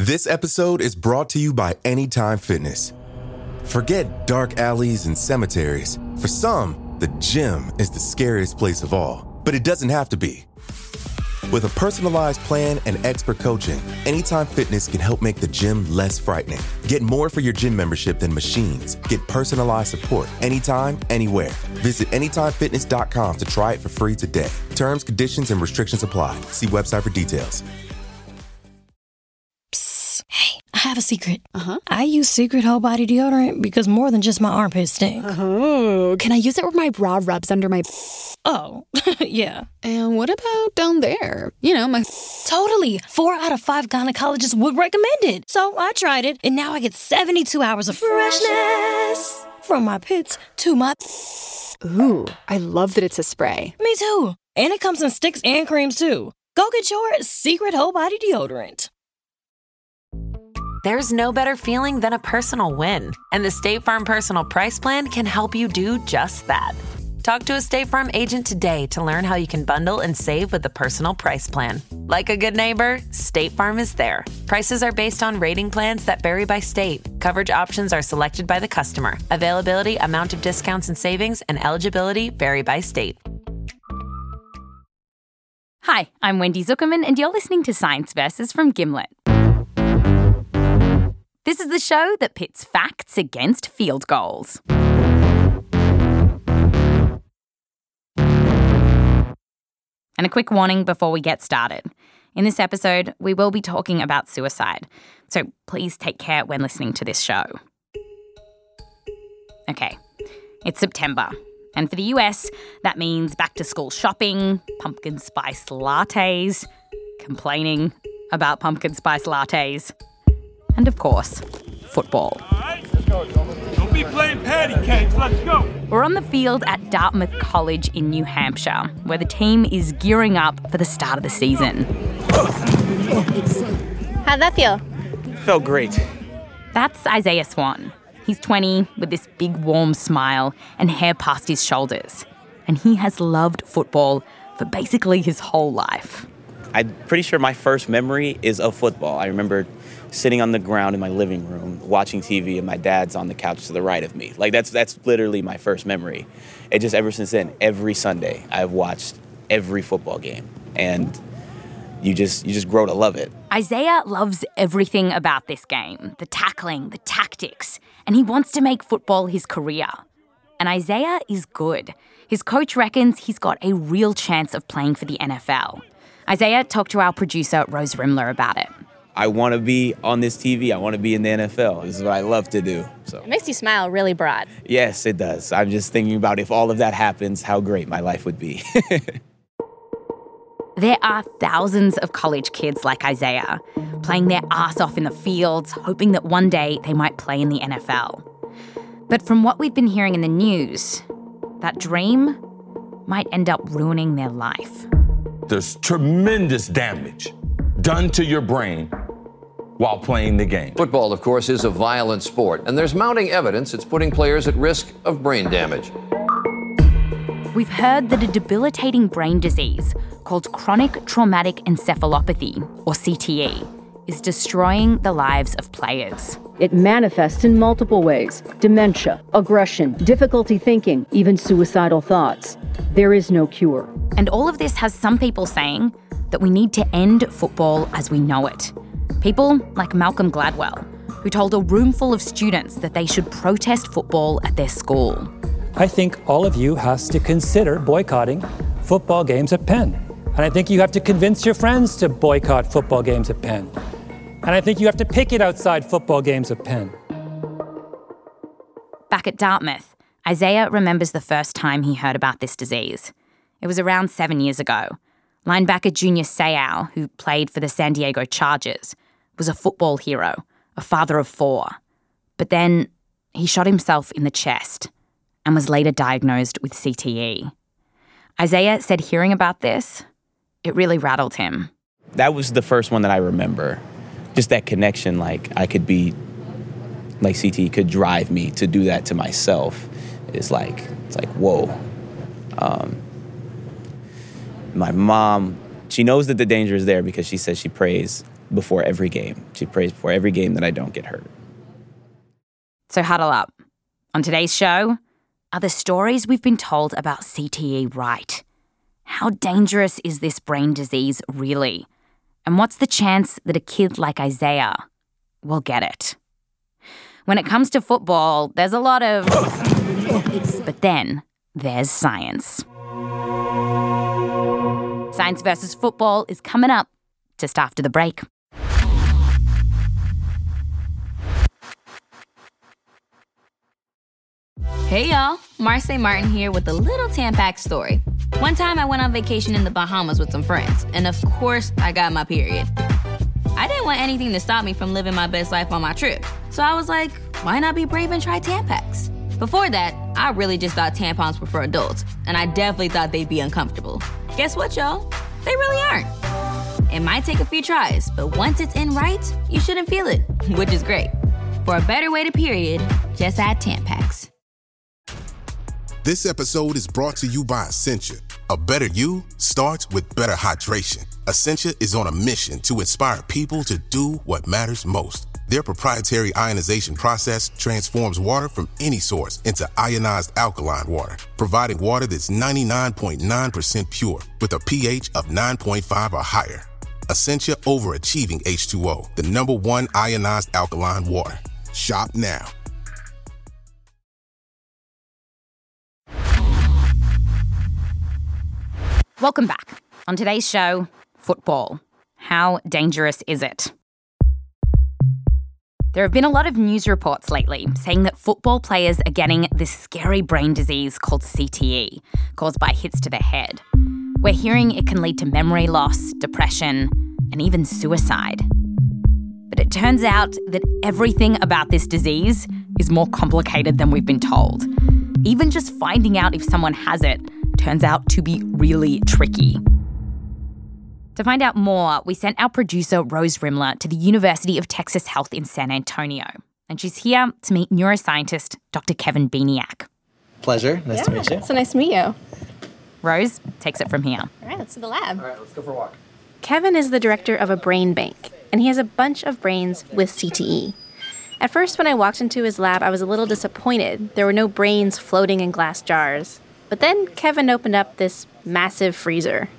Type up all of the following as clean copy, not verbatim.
This episode is brought to you by Anytime Fitness. Forget dark alleys and cemeteries. For some, the gym is the scariest place of all, but it doesn't have to be. With a personalized plan and expert coaching, Anytime Fitness can help make the gym less frightening. Get more for your gym membership than machines. Get personalized support anytime, anywhere. Visit AnytimeFitness.com to try it for free today. Terms, conditions, and restrictions apply. See website for details. Psst. Hey, I have a secret. Uh-huh. I use Secret Whole Body Deodorant because more than just my armpits stink. Oh, can I use it where my bra rubs under my... Oh, yeah. And what about down there? You know, my... Totally. 4 out of 5 gynecologists would recommend it. So I tried it, and now I get 72 hours of freshness. From my pits to my... Ooh, I love that it's a spray. Me too. And it comes in sticks and creams too. Go get your Secret Whole Body Deodorant. There's no better feeling than a personal win, and the State Farm Personal Price Plan can help you do just that. Talk to a State Farm agent today to learn how you can bundle and save with the Personal Price Plan. Like a good neighbor, State Farm is there. Prices are based on rating plans that vary by state. Coverage options are selected by the customer. Availability, amount of discounts and savings, and eligibility vary by state. Hi, I'm Wendy Zuckerman, and you're listening to Science Versus from Gimlet. This is the show that pits facts against field goals. And a quick warning before we get started. In this episode, we will be talking about suicide, so please take care when listening to this show. Okay, it's September, and for the US, that means back-to-school shopping, pumpkin spice lattes, complaining about pumpkin spice lattes, and of course, football. All right, let's go. Don't be playing patty cakes. Let's go. We're on the field at Dartmouth College in New Hampshire, where the team is gearing up for the start of the season. How'd that feel? Felt great. That's Isaiah Swan. He's 20 with this big warm smile and hair past his shoulders. And he has loved football for basically his whole life. I'm pretty sure my first memory is of football. I remember sitting on the ground in my living room, watching TV, and my dad's on the couch to the right of me. Like, that's literally my first memory. And just ever since then, every Sunday, I've watched every football game. And you just grow to love it. Isaiah loves everything about this game, the tackling, the tactics, and he wants to make football his career. And Isaiah is good. His coach reckons he's got a real chance of playing for the NFL. Isaiah talked to our producer, Rose Rimler, about it. I want to be on this TV. I want to be in the NFL. This is what I love to do. So It makes you smile really broad. yes, it does. I'm just thinking about if all of that happens, how great my life would be. There are thousands of college kids like Isaiah, playing their ass off in the fields, hoping that one day they might play in the NFL. But from what we've been hearing in the news, that dream might end up ruining their life. There's tremendous damage done to your brain while playing the game. Football, of course, is a violent sport, and there's mounting evidence it's putting players at risk of brain damage. We've heard that a debilitating brain disease called chronic traumatic encephalopathy, or CTE, is destroying the lives of players. It manifests in multiple ways: dementia, aggression, difficulty thinking, even suicidal thoughts. There is no cure. And all of this has some people saying that we need to end football as we know it. People like Malcolm Gladwell, who told a room full of students that they should protest football at their school. I think all of you has to consider boycotting football games at Penn. And I think you have to convince your friends to boycott football games at Penn. And I think you have to picket outside football games at Penn. Back at Dartmouth, Isaiah remembers the first time he heard about this disease. It was around 7 years ago. Linebacker Junior Seau, who played for the San Diego Chargers, was a football hero, a father of 4. But then he shot himself in the chest and was later diagnosed with CTE. Isaiah said hearing about this, it really rattled him. That was the first one that I remember. Just that connection, like I could be, like CTE could drive me to do that to myself. It's like whoa. My mom, she knows that the danger is there because she says she prays before every game. She prays before every game that I don't get hurt. So huddle up. On today's show, are the stories we've been told about CTE right? How dangerous is this brain disease really? And what's the chance that a kid like Isaiah will get it? When it comes to football, there's a lot of... But then there's science. Science versus football is coming up just after the break. Hey y'all, Marseille Martin here with a little Tampax story. One time I went on vacation in the Bahamas with some friends, and of course I got my period. I didn't want anything to stop me from living my best life on my trip, so I was like, why not be brave and try Tampax? Before that, I really just thought tampons were for adults, and I definitely thought they'd be uncomfortable. Guess what, y'all? They really aren't. It might take a few tries, but once it's in right, you shouldn't feel it, which is great. For a better way to period, just add Tampax. This episode is brought to you by Essentia. A better you starts with better hydration. Essentia is on a mission to inspire people to do what matters most. Their proprietary ionization process transforms water from any source into ionized alkaline water, providing water that's 99.9% pure with a pH of 9.5 or higher. Essentia Overachieving H2O, the #1 ionized alkaline water. Shop now. Welcome back. On today's show, football. How dangerous is it? There have been a lot of news reports lately saying that football players are getting this scary brain disease called CTE, caused by hits to the head. We're hearing it can lead to memory loss, depression, and even suicide. But it turns out that everything about this disease is more complicated than we've been told. Even just finding out if someone has it turns out to be really tricky. To find out more, we sent our producer, Rose Rimler, to the University of Texas Health in San Antonio. And she's here to meet neuroscientist Dr. Kevin Bieniak. Pleasure. Nice to meet you. So nice to meet you. Rose takes it from here. All right, let's to the lab. All right, let's go for a walk. Kevin is the director of a brain bank, and he has a bunch of brains with CTE. At first, when I walked into his lab, I was a little disappointed. There were no brains floating in glass jars. But then Kevin opened up this massive freezer.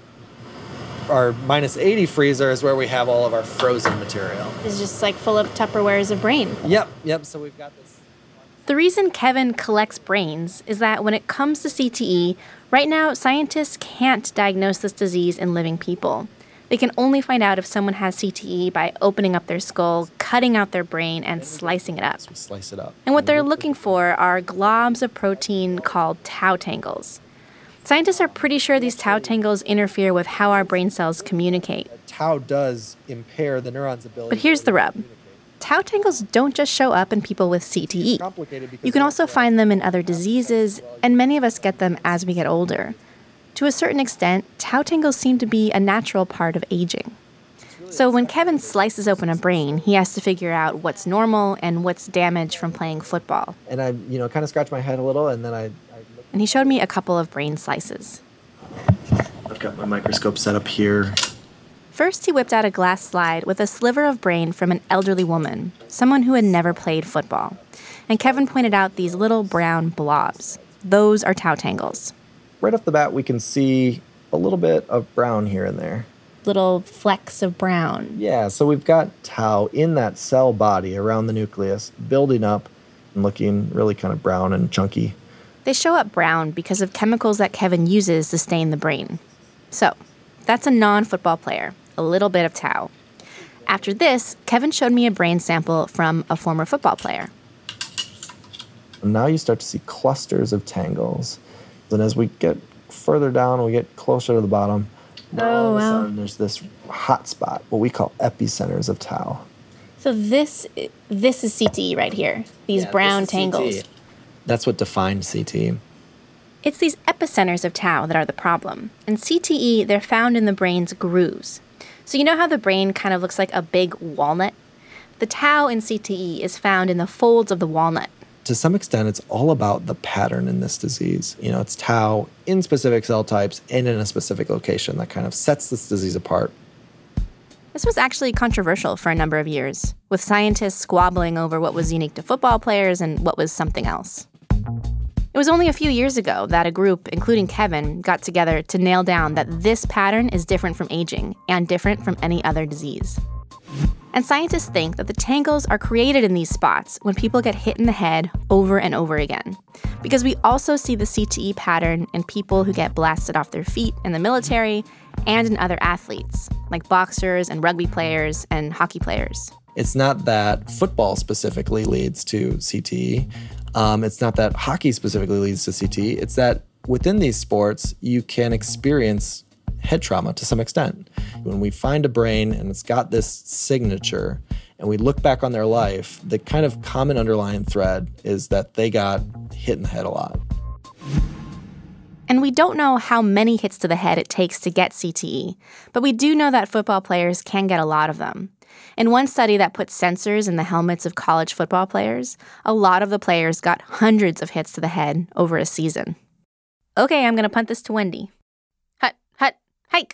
Our -80 freezer is where we have all of our frozen material. It's just like full of Tupperwares of brain. Yep, so we've got this. The reason Kevin collects brains is that when it comes to CTE, right now scientists can't diagnose this disease in living people. They can only find out if someone has CTE by opening up their skull, cutting out their brain, and slicing it up. So we slice it up. And what they're looking for are globs of protein called tau tangles. Scientists are pretty sure these tau tangles interfere with how our brain cells communicate. Tau does impair the neuron's ability. But here's the rub. Tau tangles don't just show up in people with CTE. You can also find them in other diseases, and many of us get them as we get older. To a certain extent, tau tangles seem to be a natural part of aging. So when Kevin slices open a brain, he has to figure out what's normal and what's damaged from playing football. And I, kind of scratched my head a little, and then And he showed me a couple of brain slices. I've got my microscope set up here. First, he whipped out a glass slide with a sliver of brain from an elderly woman, someone who had never played football. And Kevin pointed out these little brown blobs. Those are tau tangles. Right off the bat, we can see a little bit of brown here and there. Little flecks of brown. Yeah, so we've got tau in that cell body around the nucleus, building up and looking really kind of brown and chunky. They show up brown because of chemicals that Kevin uses to stain the brain. So, that's a non-football player, a little bit of tau. After this, Kevin showed me a brain sample from a former football player. And now you start to see clusters of tangles. And as we get further down, we get closer to the bottom. All of a sudden, there's this hot spot, what we call epicenters of tau. So this is CTE right here, these brown tangles. CTE. That's what defined CTE. It's these epicenters of tau that are the problem. In CTE, they're found in the brain's grooves. So you know how the brain kind of looks like a big walnut? The tau in CTE is found in the folds of the walnut. To some extent, it's all about the pattern in this disease. It's tau in specific cell types and in a specific location that kind of sets this disease apart. This was actually controversial for a number of years, with scientists squabbling over what was unique to football players and what was something else. It was only a few years ago that a group, including Kevin, got together to nail down that this pattern is different from aging and different from any other disease. And scientists think that the tangles are created in these spots when people get hit in the head over and over again. Because we also see the CTE pattern in people who get blasted off their feet in the military and in other athletes, like boxers and rugby players and hockey players. It's not that football specifically leads to CTE. It's not that hockey specifically leads to CTE. It's that within these sports, you can experience head trauma to some extent. When we find a brain and it's got this signature and we look back on their life, the kind of common underlying thread is that they got hit in the head a lot. And we don't know how many hits to the head it takes to get CTE, but we do know that football players can get a lot of them. In one study that put sensors in the helmets of college football players, a lot of the players got hundreds of hits to the head over a season. Okay, I'm going to punt this to Wendy. Hut, hut, hike.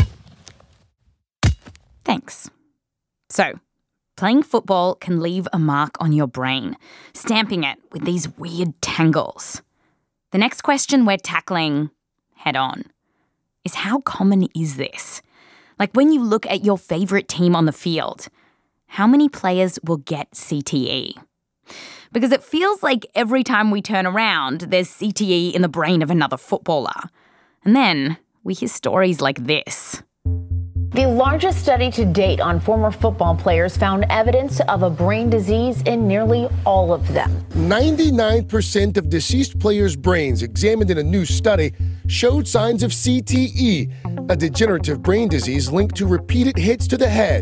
Thanks. So, playing football can leave a mark on your brain, stamping it with these weird tangles. The next question we're tackling head on is how common is this? Like when you look at your favourite team on the field, how many players will get CTE? Because it feels like every time we turn around, there's CTE in the brain of another footballer. And then we hear stories like this. The largest study to date on former football players found evidence of a brain disease in nearly all of them. 99% of deceased players' brains examined in a new study showed signs of CTE, a degenerative brain disease linked to repeated hits to the head.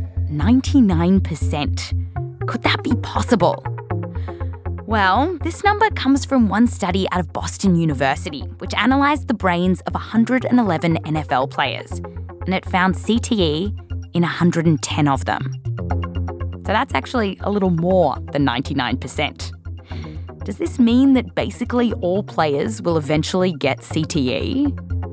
99%. Could that be possible? Well, this number comes from one study out of Boston University, which analysed the brains of 111 NFL players, and it found CTE in 110 of them. So that's actually a little more than 99%. Does this mean that basically all players will eventually get CTE?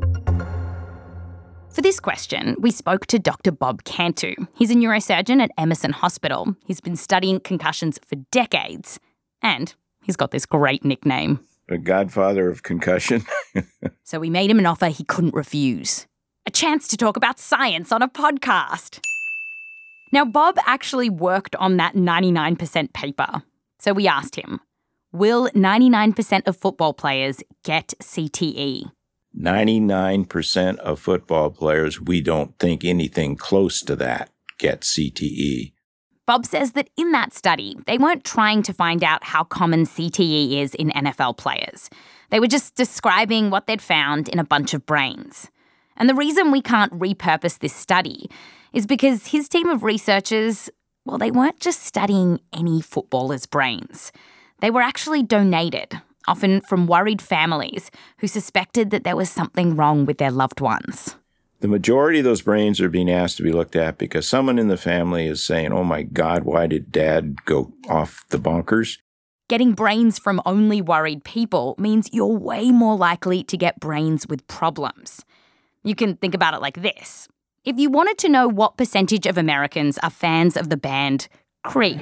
For this question, we spoke to Dr. Bob Cantu. He's a neurosurgeon at Emerson Hospital. He's been studying concussions for decades, and he's got this great nickname. The godfather of concussion. So we made him an offer he couldn't refuse. A chance to talk about science on a podcast. Now, Bob actually worked on that 99% paper. So we asked him, will 99% of football players get CTE? 99% of football players, we don't think anything close to that get CTE. Bob says that in that study, they weren't trying to find out how common CTE is in NFL players. They were just describing what they'd found in a bunch of brains. And the reason we can't repurpose this study is because his team of researchers, well, they weren't just studying any footballer's brains. They were actually donated, often from worried families who suspected that there was something wrong with their loved ones. The majority of those brains are being asked to be looked at because someone in the family is saying, oh my God, why did Dad go off the bonkers? Getting brains from only worried people means you're way more likely to get brains with problems. You can think about it like this. If you wanted to know what percentage of Americans are fans of the band Creed,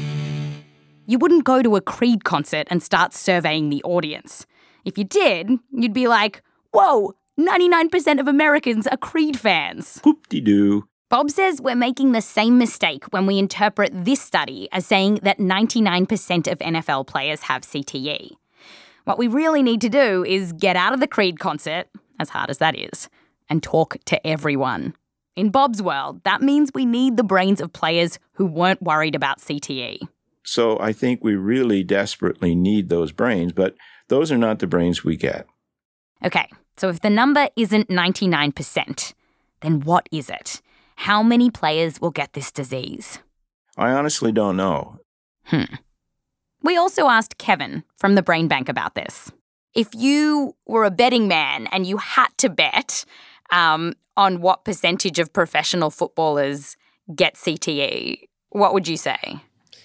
you wouldn't go to a Creed concert and start surveying the audience. If you did, you'd be like, whoa, 99% of Americans are Creed fans. Whoop-de-doo. Bob says we're making the same mistake when we interpret this study as saying that 99% of NFL players have CTE. What we really need to do is get out of the Creed concert, as hard as that is, and talk to everyone. In Bob's world, that means we need the brains of players who weren't worried about CTE. So I think we really desperately need those brains, but those are not the brains we get. Okay, so if the number isn't 99%, then what is it? How many players will get this disease? I honestly don't know. We also asked Kevin from the Brain Bank about this. If you were a betting man and you had to bet on what percentage of professional footballers get CTE, what would you say?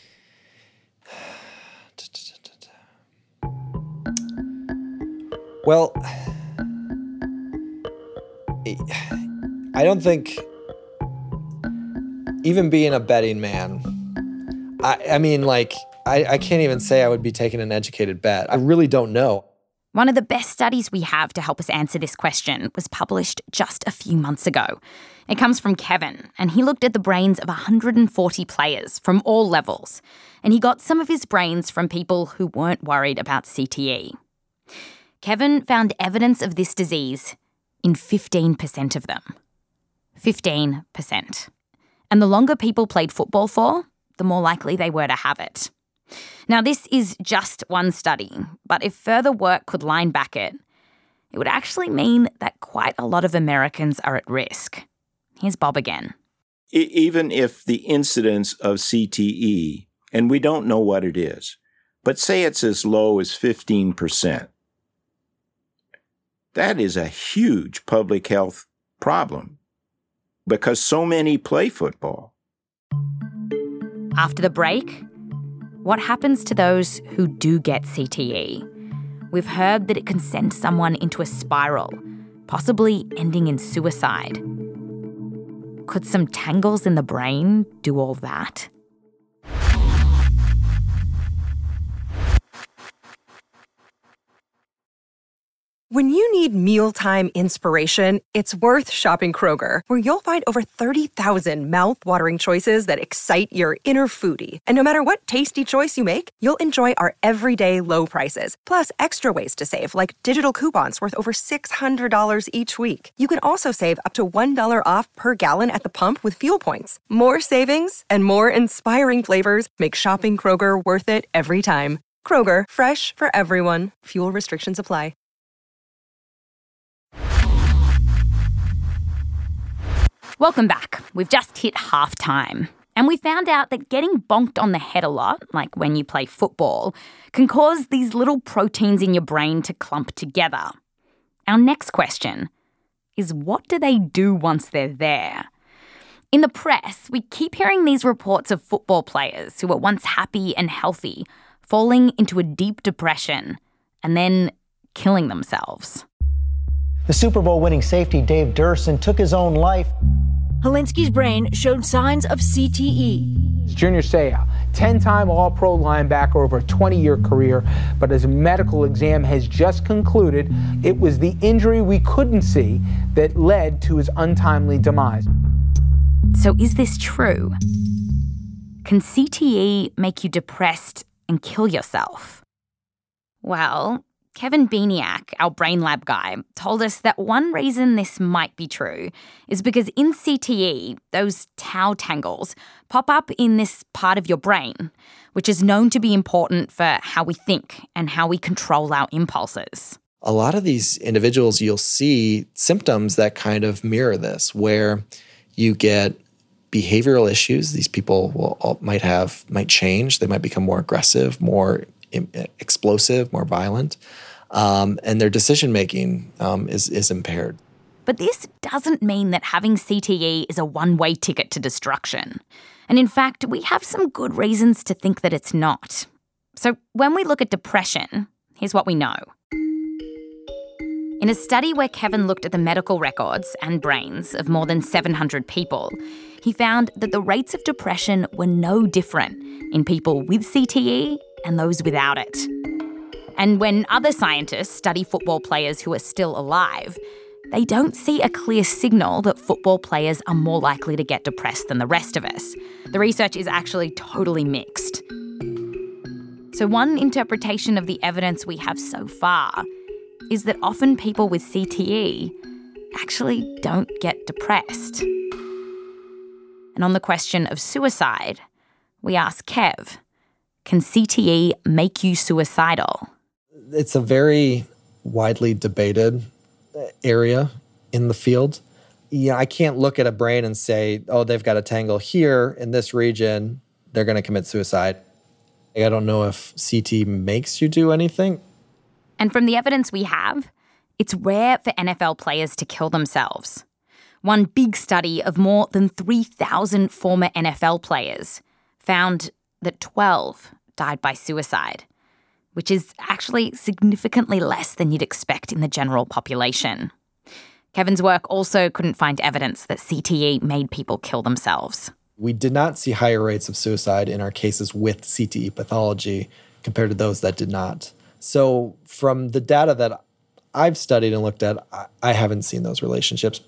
Well, I don't think even being a betting man, I mean, like, I can't even say I would be taking an educated bet. I really don't know. One of the best studies we have to help us answer this question was published just a few months ago. It comes from Kevin, and he looked at the brains of 140 players from all levels, and he got some of his brains from people who weren't worried about CTE. Kevin found evidence of this disease in 15% of them. 15%. And the longer people played football for, the more likely they were to have it. Now, this is just one study, but if further work could line back it would actually mean that quite a lot of Americans are at risk. Here's Bob again. Even if the incidence of CTE, and we don't know what it is, but say it's as low as 15%, that is a huge public health problem because so many play football. After the break, what happens to those who do get CTE? We've heard that it can send someone into a spiral, possibly ending in suicide. Could some tangles in the brain do all that? When you need mealtime inspiration, it's worth shopping Kroger, where you'll find over 30,000 mouth-watering choices that excite your inner foodie. And no matter what tasty choice you make, you'll enjoy our everyday low prices, plus extra ways to save, like digital coupons worth over $600 each week. You can also save up to $1 off per gallon at the pump with fuel points. More savings and more inspiring flavors make shopping Kroger worth it every time. Kroger, fresh for everyone. Fuel restrictions apply. Welcome back. We've just hit halftime. And we found out that getting bonked on the head a lot, like when you play football, can cause these little proteins in your brain to clump together. Our next question is, what do they do once they're there? In the press, we keep hearing these reports of football players who were once happy and healthy falling into a deep depression and then killing themselves. The Super Bowl winning safety Dave Durson took his own life. Hilinski's brain showed signs of CTE. Junior Seau, 10-time All-Pro linebacker over a 20-year career, but his medical exam has just concluded it was the injury we couldn't see that led to his untimely demise. So is this true? Can CTE make you depressed and kill yourself? Well, Kevin Beniak, our Brain Lab guy, told us that one reason this might be true is because in CTE, those tau tangles pop up in this part of your brain, which is known to be important for how we think and how we control our impulses. A lot of these individuals, you'll see symptoms that kind of mirror this, where you get behavioral issues. These people might change. They might become more aggressive, more explosive, more violent. And their decision-making is impaired. But this doesn't mean that having CTE is a one-way ticket to destruction. And in fact, we have some good reasons to think that it's not. So when we look at depression, here's what we know. In a study where Kevin looked at the medical records and brains of more than 700 people, he found that the rates of depression were no different in people with CTE and those without it. And when other scientists study football players who are still alive, they don't see a clear signal that football players are more likely to get depressed than the rest of us. The research is actually totally mixed. So one interpretation of the evidence we have so far is that often people with CTE actually don't get depressed. And on the question of suicide, we ask Kev, can CTE make you suicidal? It's a very widely debated area in the field. I can't look at a brain and say, oh, they've got a tangle here in this region, they're going to commit suicide. I don't know if CT makes you do anything. And from the evidence we have, it's rare for NFL players to kill themselves. One big study of more than 3,000 former NFL players found that 12 died by suicide, which is actually significantly less than you'd expect in the general population. Kevin's work also couldn't find evidence that CTE made people kill themselves. We did not see higher rates of suicide in our cases with CTE pathology compared to those that did not. So from the data that I've studied and looked at, I haven't seen those relationships.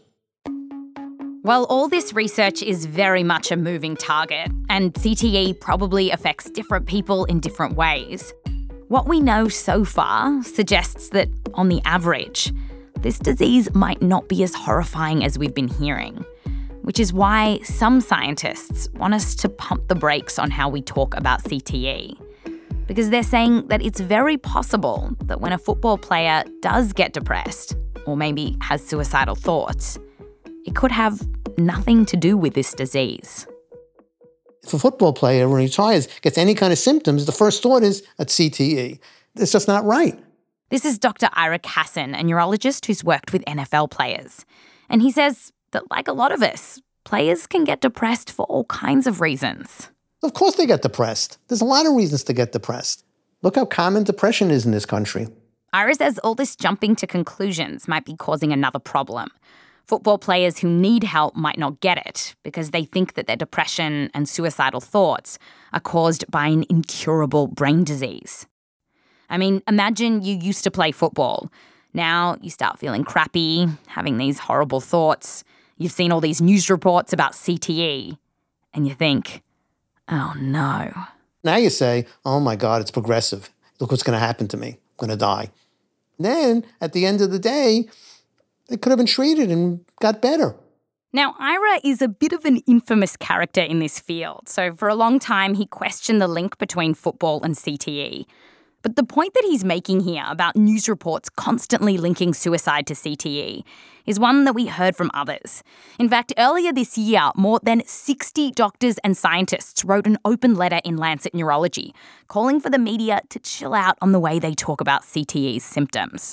Well, all this research is very much a moving target, and CTE probably affects different people in different ways. What we know so far suggests that, on the average, this disease might not be as horrifying as we've been hearing, which is why some scientists want us to pump the brakes on how we talk about CTE. Because they're saying that it's very possible that when a football player does get depressed, or maybe has suicidal thoughts, it could have nothing to do with this disease. If a football player, when he retires, gets any kind of symptoms, the first thought is a CTE. It's just not right. This is Dr. Ira Kassan, a neurologist who's worked with NFL players. And he says that, like a lot of us, players can get depressed for all kinds of reasons. Of course they get depressed. There's a lot of reasons to get depressed. Look how common depression is in this country. Ira says all this jumping to conclusions might be causing another problem. Football players who need help might not get it because they think that their depression and suicidal thoughts are caused by an incurable brain disease. I mean, imagine you used to play football. Now you start feeling crappy, having these horrible thoughts. You've seen all these news reports about CTE, and you think, oh no. Now you say, oh my God, it's progressive. Look what's going to happen to me. I'm going to die. Then, at the end of the day, it could have been treated and got better. Now, Ira is a bit of an infamous character in this field. So for a long time, he questioned the link between football and CTE. But the point that he's making here about news reports constantly linking suicide to CTE is one that we heard from others. In fact, earlier this year, more than 60 doctors and scientists wrote an open letter in Lancet Neurology, calling for the media to chill out on the way they talk about CTE's symptoms.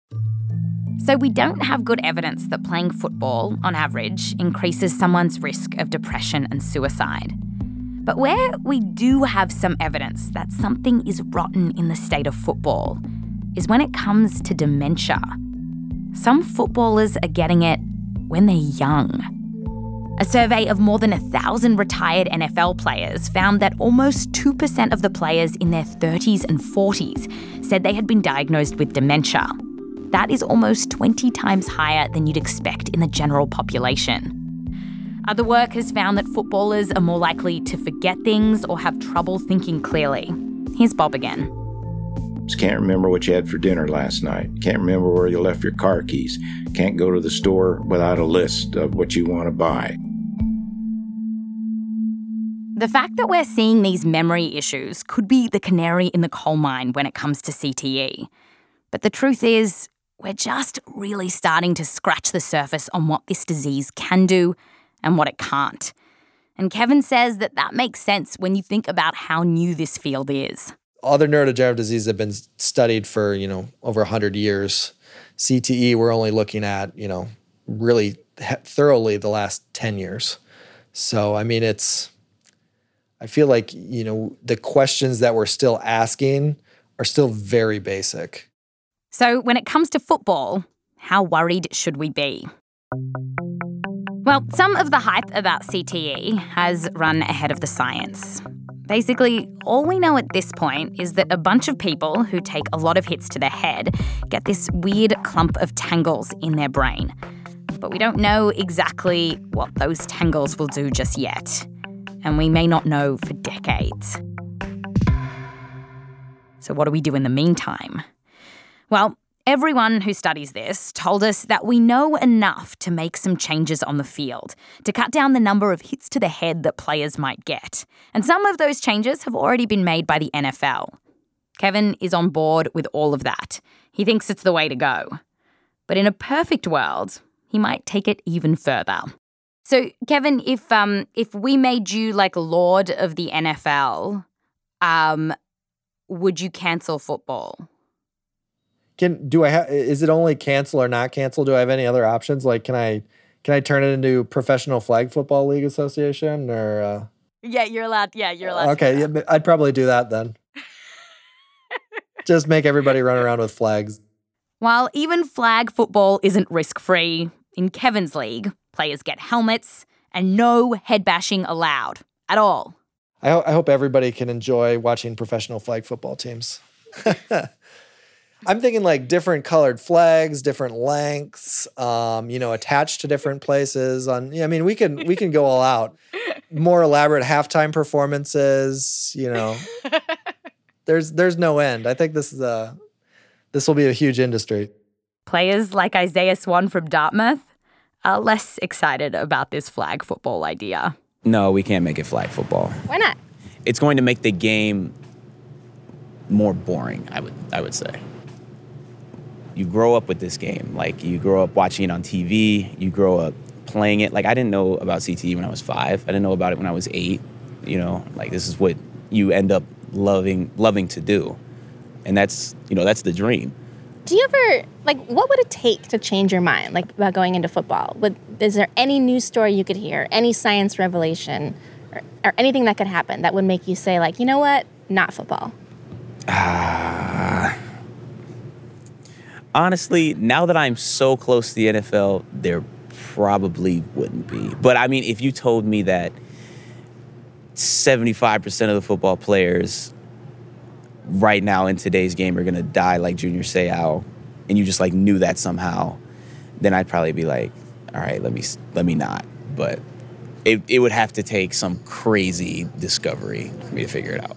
So we don't have good evidence that playing football, on average, increases someone's risk of depression and suicide. But where we do have some evidence that something is rotten in the state of football is when it comes to dementia. Some footballers are getting it when they're young. A survey of more than 1,000 retired NFL players found that almost 2% of the players in their 30s and 40s said they had been diagnosed with dementia. That is almost 20 times higher than you'd expect in the general population. Other work has found that footballers are more likely to forget things or have trouble thinking clearly. Here's Bob again. Just can't remember what you had for dinner last night. Can't remember where you left your car keys. Can't go to the store without a list of what you want to buy. The fact that we're seeing these memory issues could be the canary in the coal mine when it comes to CTE. But the truth is, we're just really starting to scratch the surface on what this disease can do and what it can't. And Kevin says that makes sense when you think about how new this field is. Other neurodegenerative diseases have been studied for, over 100 years. CTE, we're only looking at, really thoroughly the last 10 years. So, I feel like, the questions that we're still asking are still very basic. So when it comes to football, how worried should we be? Well, some of the hype about CTE has run ahead of the science. Basically, all we know at this point is that a bunch of people who take a lot of hits to the head get this weird clump of tangles in their brain. But we don't know exactly what those tangles will do just yet. And we may not know for decades. So what do we do in the meantime? Well, everyone who studies this told us that we know enough to make some changes on the field, to cut down the number of hits to the head that players might get. And some of those changes have already been made by the NFL. Kevin is on board with all of that. He thinks it's the way to go. But in a perfect world, he might take it even further. So, Kevin, if we made you like Lord of the NFL, would you cancel football? Is it only cancel or not cancel? Do I have any other options? Like, can I turn it into Professional Flag Football League Association or? Yeah, you're allowed. Yeah, you're allowed. Okay, yeah, I'd probably do that then. Just make everybody run around with flags. While even flag football isn't risk-free, in Kevin's league, players get helmets and no head bashing allowed at all. I hope everybody can enjoy watching professional flag football teams. I'm thinking like different colored flags, different lengths, attached to different places. We can go all out. More elaborate halftime performances. There's no end. I think this will be a huge industry. Players like Isaiah Swan from Dartmouth are less excited about this flag football idea. No, we can't make it flag football. Why not? It's going to make the game more boring, I would say. You grow up with this game. Like, you grow up watching it on TV. You grow up playing it. Like, I didn't know about CTE when I was 5. I didn't know about it when I was 8. This is what you end up loving to do. And that's the dream. Do you ever, what would it take to change your mind, about going into football? Is there any news story you could hear, any science revelation, or anything that could happen that would make you say, you know what, not football? Honestly, now that I'm so close to the NFL, there probably wouldn't be. But, if you told me that 75% of the football players right now in today's game are going to die like Junior Seau, and you just knew that somehow, then I'd probably be like, all right, let me not. But it would have to take some crazy discovery for me to figure it out.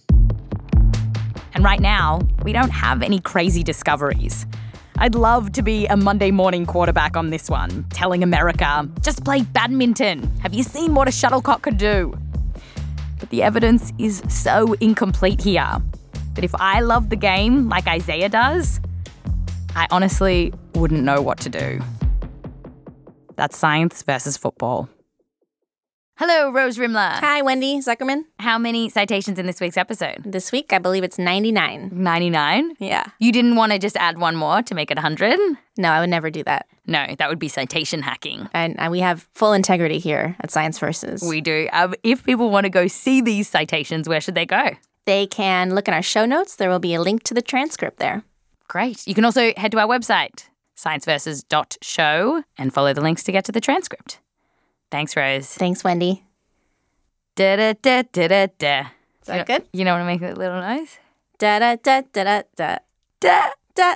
And right now, we don't have any crazy discoveries. I'd love to be a Monday morning quarterback on this one, telling America, just play badminton. Have you seen what a shuttlecock could do? But the evidence is so incomplete here that if I love the game like Isaiah does, I honestly wouldn't know what to do. That's Science versus Football. Hello, Rose Rimler. Hi, Wendy Zuckerman. How many citations in this week's episode? This week, I believe it's 99. 99? Yeah. You didn't want to just add one more to make it 100? No, I would never do that. No, that would be citation hacking. And we have full integrity here at Science Versus. We do. If people want to go see these citations, where should they go? They can look in our show notes. There will be a link to the transcript there. Great. You can also head to our website, scienceversus.show, and follow the links to get to the transcript. Thanks, Rose. Thanks, Wendy. Da-da-da-da-da-da. Is that good? You know what to make that little noise? Da-da-da-da-da-da. Da-da.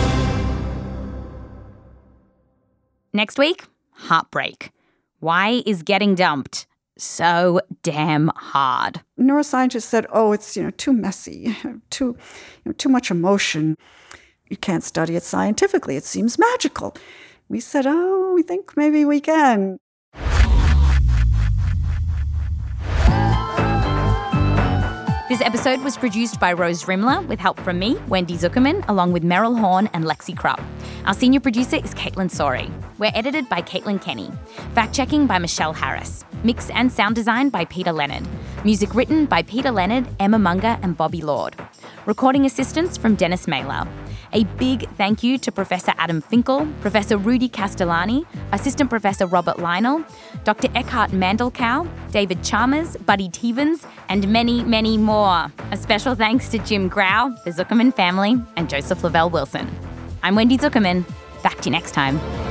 Next week, heartbreak. Why is getting dumped so damn hard? Neuroscientists said, it's too messy, too much emotion. You can't study it scientifically. It seems magical. We said, we think maybe we can. This episode was produced by Rose Rimler with help from me, Wendy Zuckerman, along with Meryl Horn and Lexi Krupp. Our senior producer is Caitlin Sori. We're edited by Caitlin Kenny. Fact-checking by Michelle Harris. Mix and sound design by Peter Leonard. Music written by Peter Leonard, Emma Munger, and Bobby Lord. Recording assistance from Dennis Mailer. A big thank you to Professor Adam Finkel, Professor Rudy Castellani, Assistant Professor Robert Lionel, Dr. Eckhart Mandelkow, David Chalmers, Buddy Tevens, and many, many more. A special thanks to Jim Grau, the Zuckerman family, and Joseph Lavelle Wilson. I'm Wendy Zuckerman. Back to you next time.